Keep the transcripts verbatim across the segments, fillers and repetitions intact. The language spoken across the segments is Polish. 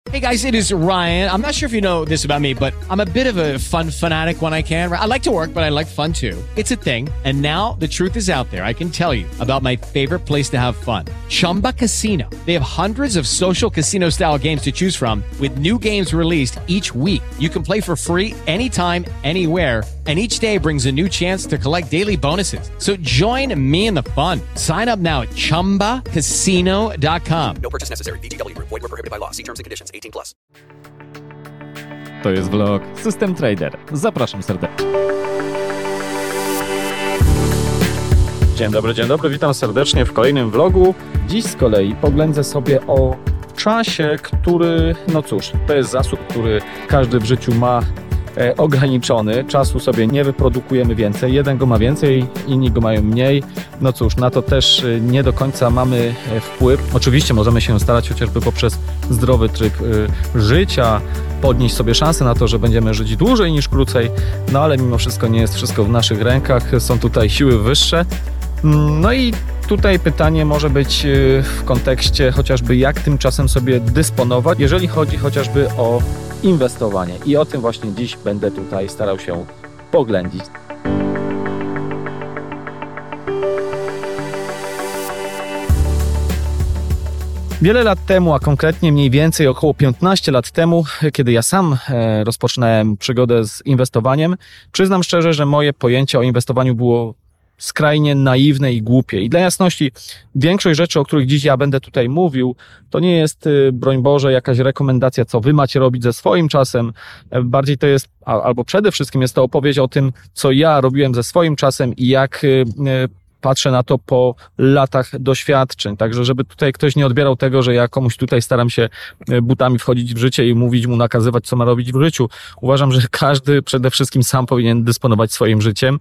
Hey guys, it is Ryan. I'm not sure if you know this about me, but I'm a bit of a fun fanatic when I can. I like to work, but I like fun too. It's a thing. And now the truth is out there. I can tell you about my favorite place to have fun. Chumba Casino. They have hundreds of social casino style games to choose from with new games released each week. You can play for free anytime, anywhere. And each day brings a new chance to collect daily bonuses. So join me in the fun. Sign up now at chumba casino dot com. No purchase necessary. V G W. Void where prohibited by law. See terms and conditions. eighteen plus. To jest vlog System Trader. Zapraszam serdecznie. Dzień dobry, dzień dobry. Witam serdecznie w kolejnym vlogu. Dziś z kolei poględzę sobie o czasie, który, no cóż, to jest zasób, który każdy w życiu ma e, ograniczony. Czasu sobie nie wyprodukujemy więcej. Jeden go ma więcej, inni go mają mniej. No cóż, na to też nie do końca mamy wpływ. Oczywiście możemy się starać chociażby poprzez zdrowy tryb y, życia podnieść sobie szansę na to, że będziemy żyć dłużej niż krócej, no ale mimo wszystko nie jest wszystko w naszych rękach, są tutaj siły wyższe. No i tutaj pytanie może być w kontekście chociażby jak tym czasem sobie dysponować, jeżeli chodzi chociażby o inwestowanie. I o tym właśnie dziś będę tutaj starał się poględzić. Wiele lat temu, a konkretnie mniej więcej około piętnaście lat temu, kiedy ja sam rozpoczynałem przygodę z inwestowaniem, przyznam szczerze, że moje pojęcie o inwestowaniu było skrajnie naiwne i głupie. I dla jasności, większość rzeczy, o których dziś ja będę tutaj mówił, to nie jest, broń Boże, jakaś rekomendacja, co wy macie robić ze swoim czasem. Bardziej to jest, albo przede wszystkim jest to opowieść o tym, co ja robiłem ze swoim czasem i jak patrzę na to po latach doświadczeń. Także żeby tutaj ktoś nie odbierał tego, że ja komuś tutaj staram się butami wchodzić w życie i mówić mu, nakazywać, co ma robić w życiu. Uważam, że każdy przede wszystkim sam powinien dysponować swoim życiem.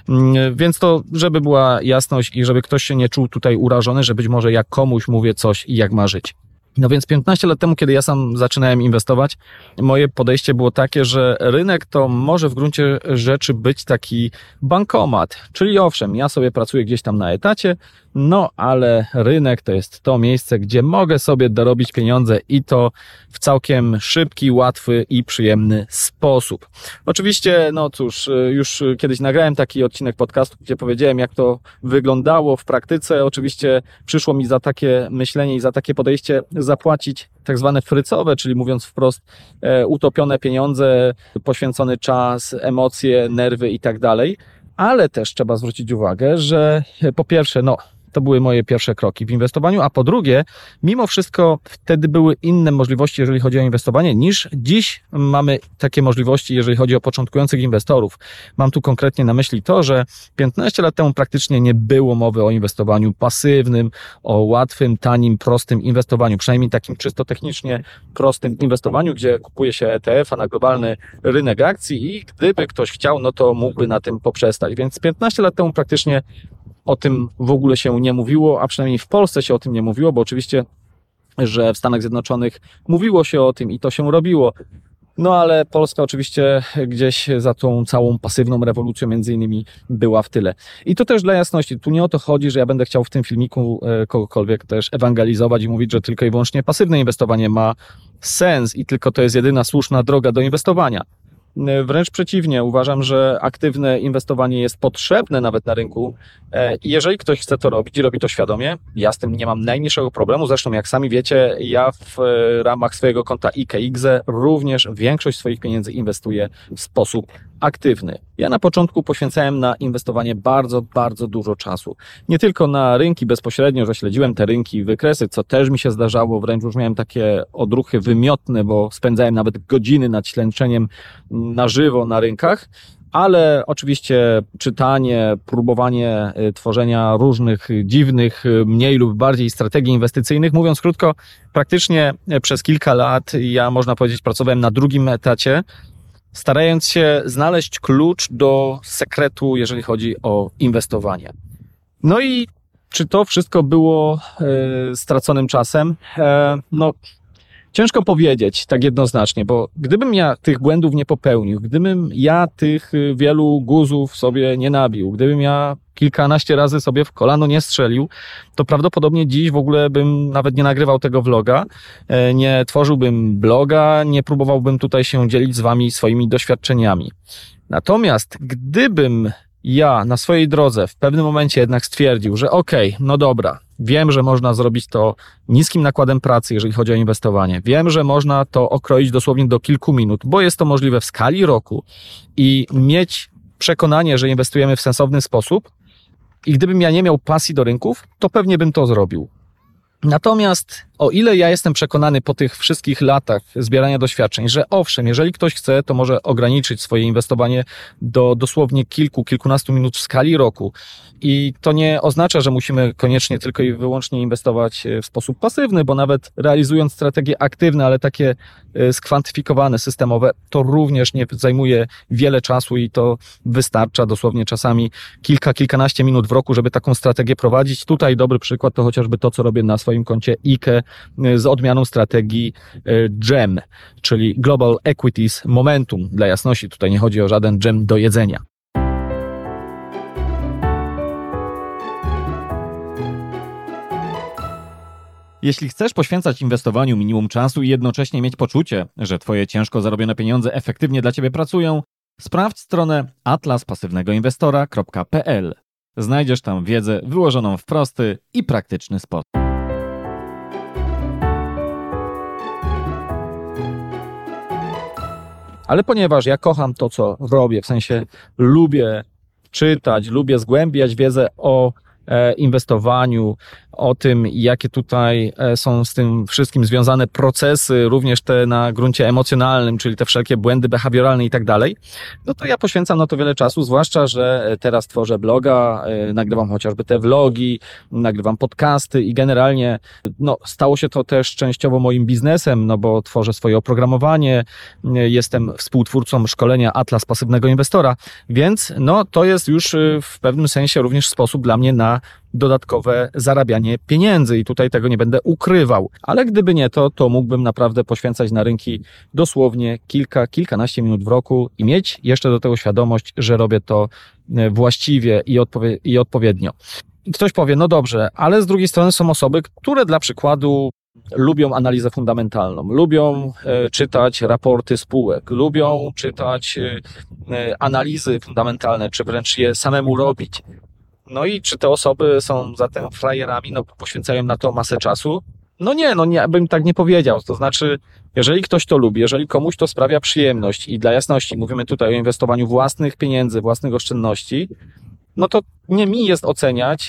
Więc to, żeby była jasność i żeby ktoś się nie czuł tutaj urażony, że być może ja komuś mówię coś i jak ma żyć. No więc piętnaście lat temu, kiedy ja sam zaczynałem inwestować, moje podejście było takie, że rynek to może w gruncie rzeczy być taki bankomat. Czyli owszem, ja sobie pracuję gdzieś tam na etacie, no ale rynek to jest to miejsce, gdzie mogę sobie dorobić pieniądze i to w całkiem szybki, łatwy i przyjemny sposób. Oczywiście, no cóż, już kiedyś nagrałem taki odcinek podcastu, gdzie powiedziałem, jak to wyglądało w praktyce. Oczywiście przyszło mi za takie myślenie i za takie podejście zapłacić tak zwane frycowe, czyli mówiąc wprost e, utopione pieniądze, poświęcony czas, emocje, nerwy i tak dalej. Ale też trzeba zwrócić uwagę, że po pierwsze, no to były moje pierwsze kroki w inwestowaniu, a po drugie, mimo wszystko wtedy były inne możliwości, jeżeli chodzi o inwestowanie, niż dziś mamy takie możliwości, jeżeli chodzi o początkujących inwestorów. Mam tu konkretnie na myśli to, że piętnaście lat temu praktycznie nie było mowy o inwestowaniu pasywnym, o łatwym, tanim, prostym inwestowaniu, przynajmniej takim czysto technicznie prostym inwestowaniu, gdzie kupuje się E T F a na globalny rynek akcji i gdyby ktoś chciał, no to mógłby na tym poprzestać. Więc piętnaście lat temu praktycznie o tym w ogóle się nie mówiło, a przynajmniej w Polsce się o tym nie mówiło, bo oczywiście, że w Stanach Zjednoczonych mówiło się o tym i to się robiło. No ale Polska oczywiście gdzieś za tą całą pasywną rewolucją między innymi była w tyle. I to też dla jasności, tu nie o to chodzi, że ja będę chciał w tym filmiku kogokolwiek też ewangelizować i mówić, że tylko i wyłącznie pasywne inwestowanie ma sens i tylko to jest jedyna słuszna droga do inwestowania. Wręcz przeciwnie, uważam, że aktywne inwestowanie jest potrzebne nawet na rynku i jeżeli ktoś chce to robić i robi to świadomie, ja z tym nie mam najmniejszego problemu. Zresztą jak sami wiecie, ja w ramach swojego konta I K X również większość swoich pieniędzy inwestuję w sposób aktywny. Ja na początku poświęcałem na inwestowanie bardzo, bardzo dużo czasu. Nie tylko na rynki bezpośrednio, że śledziłem te rynki, wykresy, co też mi się zdarzało, wręcz już miałem takie odruchy wymiotne, bo spędzałem nawet godziny nad śledzeniem na żywo na rynkach, ale oczywiście czytanie, próbowanie tworzenia różnych dziwnych, mniej lub bardziej strategii inwestycyjnych. Mówiąc krótko, praktycznie przez kilka lat ja, można powiedzieć, pracowałem na drugim etacie, starając się znaleźć klucz do sekretu, jeżeli chodzi o inwestowanie. No i czy to wszystko było e, straconym czasem? E, no, ciężko powiedzieć tak jednoznacznie, bo gdybym ja tych błędów nie popełnił, gdybym ja tych wielu guzów sobie nie nabił, gdybym ja kilkanaście razy sobie w kolano nie strzelił, to prawdopodobnie dziś w ogóle bym nawet nie nagrywał tego vloga, nie tworzyłbym bloga, nie próbowałbym tutaj się dzielić z wami swoimi doświadczeniami. Natomiast gdybym ja na swojej drodze w pewnym momencie jednak stwierdził, że okej, okay, no dobra, wiem, że można zrobić to niskim nakładem pracy, jeżeli chodzi o inwestowanie. Wiem, że można to okroić dosłownie do kilku minut, bo jest to możliwe w skali roku i mieć przekonanie, że inwestujemy w sensowny sposób. I gdybym ja nie miał pasji do rynków, to pewnie bym to zrobił. Natomiast o ile ja jestem przekonany po tych wszystkich latach zbierania doświadczeń, że owszem, jeżeli ktoś chce, to może ograniczyć swoje inwestowanie do dosłownie kilku, kilkunastu minut w skali roku. I to nie oznacza, że musimy koniecznie tylko i wyłącznie inwestować w sposób pasywny, bo nawet realizując strategie aktywne, ale takie skwantyfikowane, systemowe, to również nie zajmuje wiele czasu i to wystarcza dosłownie czasami kilka, kilkanaście minut w roku, żeby taką strategię prowadzić. Tutaj dobry przykład to chociażby to, co robię na swoim koncie I K E z odmianą strategii GEM, czyli Global Equities Momentum. Dla jasności, tutaj nie chodzi o żaden dżem do jedzenia. Jeśli chcesz poświęcać inwestowaniu minimum czasu i jednocześnie mieć poczucie, że twoje ciężko zarobione pieniądze efektywnie dla ciebie pracują, sprawdź stronę atlas pasywnego inwestora kropka p l. Znajdziesz tam wiedzę wyłożoną w prosty i praktyczny sposób. Ale ponieważ ja kocham to, co robię, w sensie lubię czytać, lubię zgłębiać wiedzę o inwestowaniu, o tym, jakie tutaj są z tym wszystkim związane procesy, również te na gruncie emocjonalnym, czyli te wszelkie błędy behawioralne i tak dalej, no to ja poświęcam na to wiele czasu, zwłaszcza, że teraz tworzę bloga, nagrywam chociażby te vlogi, nagrywam podcasty i generalnie no, stało się to też częściowo moim biznesem, no bo tworzę swoje oprogramowanie, jestem współtwórcą szkolenia Atlas Pasywnego Inwestora, więc no to jest już w pewnym sensie również sposób dla mnie na dodatkowe zarabianie pieniędzy i tutaj tego nie będę ukrywał. Ale gdyby nie to, to mógłbym naprawdę poświęcać na rynki dosłownie kilka, kilkanaście minut w roku i mieć jeszcze do tego świadomość, że robię to właściwie i, odpowie- i odpowiednio. I ktoś powie, no dobrze, ale z drugiej strony są osoby, które dla przykładu lubią analizę fundamentalną, lubią e, czytać raporty spółek, lubią czytać e, analizy fundamentalne, czy wręcz je samemu robić. No i czy te osoby są zatem frajerami, no poświęcają na to masę czasu? No nie, no nie, bym tak nie powiedział. To znaczy, jeżeli ktoś to lubi, jeżeli komuś to sprawia przyjemność i dla jasności mówimy tutaj o inwestowaniu własnych pieniędzy, własnych oszczędności, no to nie mi jest oceniać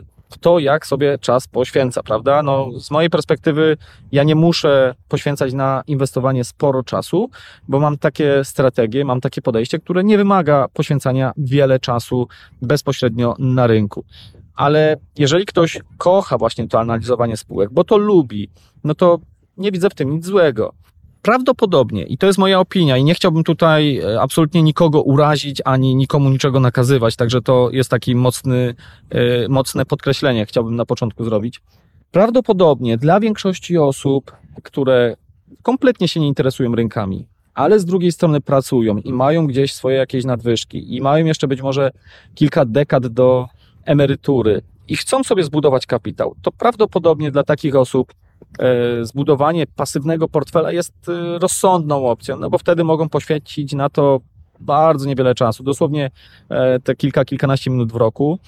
to, jak sobie czas poświęca, prawda? No z mojej perspektywy ja nie muszę poświęcać na inwestowanie sporo czasu, bo mam takie strategie, mam takie podejście, które nie wymaga poświęcania wiele czasu bezpośrednio na rynku. Ale jeżeli ktoś kocha właśnie to analizowanie spółek, bo to lubi, no to nie widzę w tym nic złego. Prawdopodobnie, i to jest moja opinia i nie chciałbym tutaj absolutnie nikogo urazić, ani nikomu niczego nakazywać, także to jest taki mocny, mocne podkreślenie, chciałbym na początku zrobić. Prawdopodobnie dla większości osób, które kompletnie się nie interesują rynkami, ale z drugiej strony pracują i mają gdzieś swoje jakieś nadwyżki i mają jeszcze być może kilka dekad do emerytury i chcą sobie zbudować kapitał, to prawdopodobnie dla takich osób zbudowanie pasywnego portfela jest rozsądną opcją, no bo wtedy mogą poświęcić na to bardzo niewiele czasu, dosłownie te kilka, kilkanaście minut w roku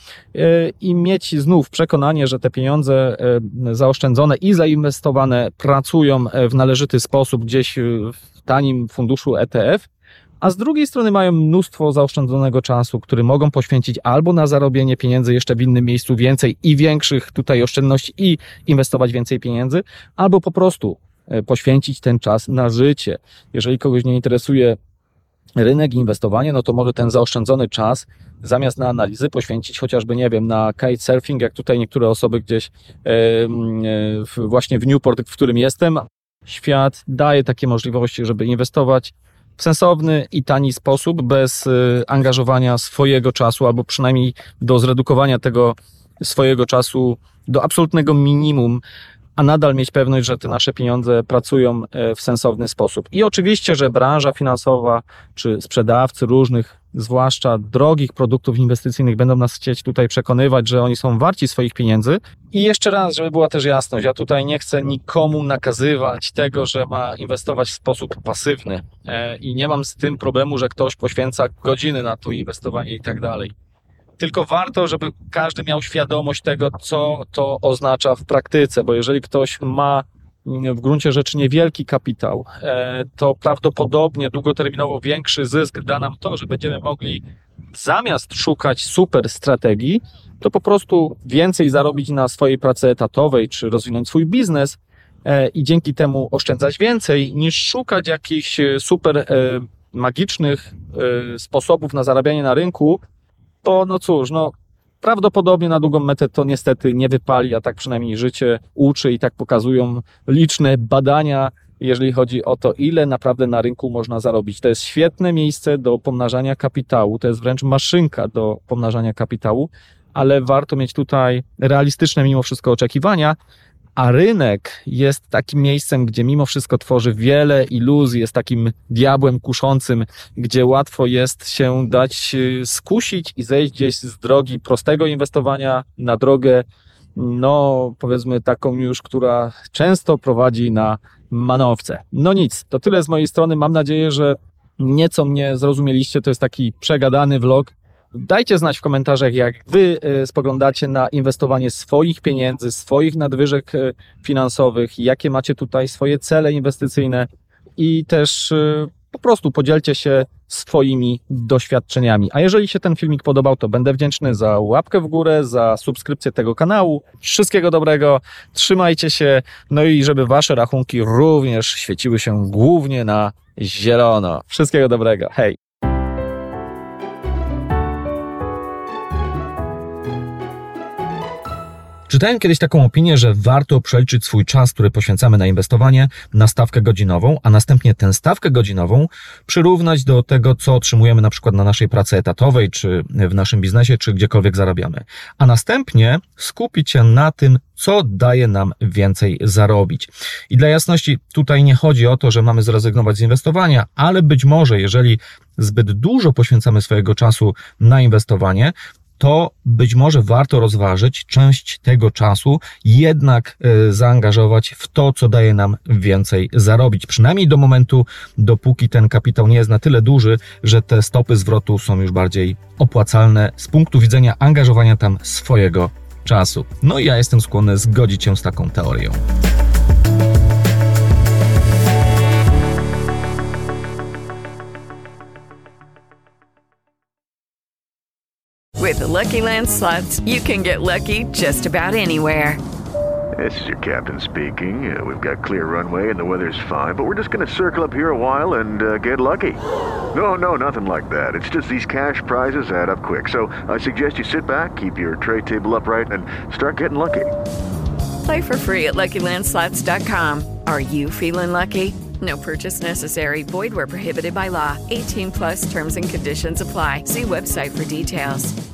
i mieć znów przekonanie, że te pieniądze zaoszczędzone i zainwestowane pracują w należyty sposób gdzieś w tanim funduszu E T F, a z drugiej strony mają mnóstwo zaoszczędzonego czasu, który mogą poświęcić albo na zarobienie pieniędzy jeszcze w innym miejscu więcej i większych tutaj oszczędności i inwestować więcej pieniędzy, albo po prostu poświęcić ten czas na życie. Jeżeli kogoś nie interesuje rynek i inwestowanie, no to może ten zaoszczędzony czas zamiast na analizy poświęcić chociażby, nie wiem, na kitesurfing, jak tutaj niektóre osoby gdzieś właśnie w Newport, w którym jestem. Świat daje takie możliwości, żeby inwestować w sensowny i tani sposób, bez angażowania swojego czasu, albo przynajmniej do zredukowania tego swojego czasu do absolutnego minimum, a nadal mieć pewność, że te nasze pieniądze pracują w sensowny sposób. I oczywiście, że branża finansowa, czy sprzedawcy różnych zwłaszcza drogich produktów inwestycyjnych, będą nas chcieć tutaj przekonywać, że oni są warci swoich pieniędzy. I jeszcze raz, żeby była też jasność, ja tutaj nie chcę nikomu nakazywać tego, że ma inwestować w sposób pasywny i nie mam z tym problemu, że ktoś poświęca godziny na to inwestowanie i tak dalej. Tylko warto, żeby każdy miał świadomość tego, co to oznacza w praktyce, bo jeżeli ktoś ma w gruncie rzeczy niewielki kapitał, to prawdopodobnie długoterminowo większy zysk da nam to, że będziemy mogli zamiast szukać super strategii, to po prostu więcej zarobić na swojej pracy etatowej, czy rozwinąć swój biznes i dzięki temu oszczędzać więcej, niż szukać jakichś super magicznych sposobów na zarabianie na rynku, bo no cóż, no prawdopodobnie na długą metę to niestety nie wypali, a tak przynajmniej życie uczy i tak pokazują liczne badania, jeżeli chodzi o to, ile naprawdę na rynku można zarobić. To jest świetne miejsce do pomnażania kapitału, to jest wręcz maszynka do pomnażania kapitału, ale warto mieć tutaj realistyczne mimo wszystko oczekiwania, a rynek jest takim miejscem, gdzie mimo wszystko tworzy wiele iluzji, jest takim diabłem kuszącym, gdzie łatwo jest się dać skusić i zejść gdzieś z drogi prostego inwestowania na drogę, no powiedzmy taką już, która często prowadzi na manowce. No nic, to tyle z mojej strony. Mam nadzieję, że nieco mnie zrozumieliście. To jest taki przegadany vlog. Dajcie znać w komentarzach, jak wy spoglądacie na inwestowanie swoich pieniędzy, swoich nadwyżek finansowych, jakie macie tutaj swoje cele inwestycyjne i też po prostu podzielcie się swoimi doświadczeniami. A jeżeli się ten filmik podobał, to będę wdzięczny za łapkę w górę, za subskrypcję tego kanału. Wszystkiego dobrego, trzymajcie się, no i żeby wasze rachunki również świeciły się głównie na zielono. Wszystkiego dobrego, hej! Czytałem kiedyś taką opinię, że warto przeliczyć swój czas, który poświęcamy na inwestowanie, na stawkę godzinową, a następnie tę stawkę godzinową przyrównać do tego, co otrzymujemy na przykład na naszej pracy etatowej, czy w naszym biznesie, czy gdziekolwiek zarabiamy. A następnie skupić się na tym, co daje nam więcej zarobić. I dla jasności, tutaj nie chodzi o to, że mamy zrezygnować z inwestowania, ale być może, jeżeli zbyt dużo poświęcamy swojego czasu na inwestowanie, to być może warto rozważyć część tego czasu jednak zaangażować w to, co daje nam więcej zarobić. Przynajmniej do momentu, dopóki ten kapitał nie jest na tyle duży, że te stopy zwrotu są już bardziej opłacalne z punktu widzenia angażowania tam swojego czasu. No i ja jestem skłonny zgodzić się z taką teorią. With the Lucky Land Slots, you can get lucky just about anywhere. This is your captain speaking. Uh, we've got clear runway and the weather's fine, but we're just going to circle up here a while and uh, get lucky. No, no, nothing like that. It's just these cash prizes add up quick. So I suggest you sit back, keep your tray table upright, and start getting lucky. Play for free at Lucky Land Slots dot com. Are you feeling lucky? No purchase necessary. Void where prohibited by law. eighteen plus terms and conditions apply. See website for details.